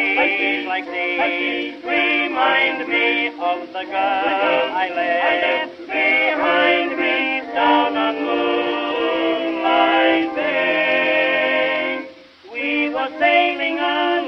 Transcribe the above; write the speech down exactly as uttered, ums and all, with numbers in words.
days like these remind me of the girl I left behind me down on Moonlight Bay. We were sailing on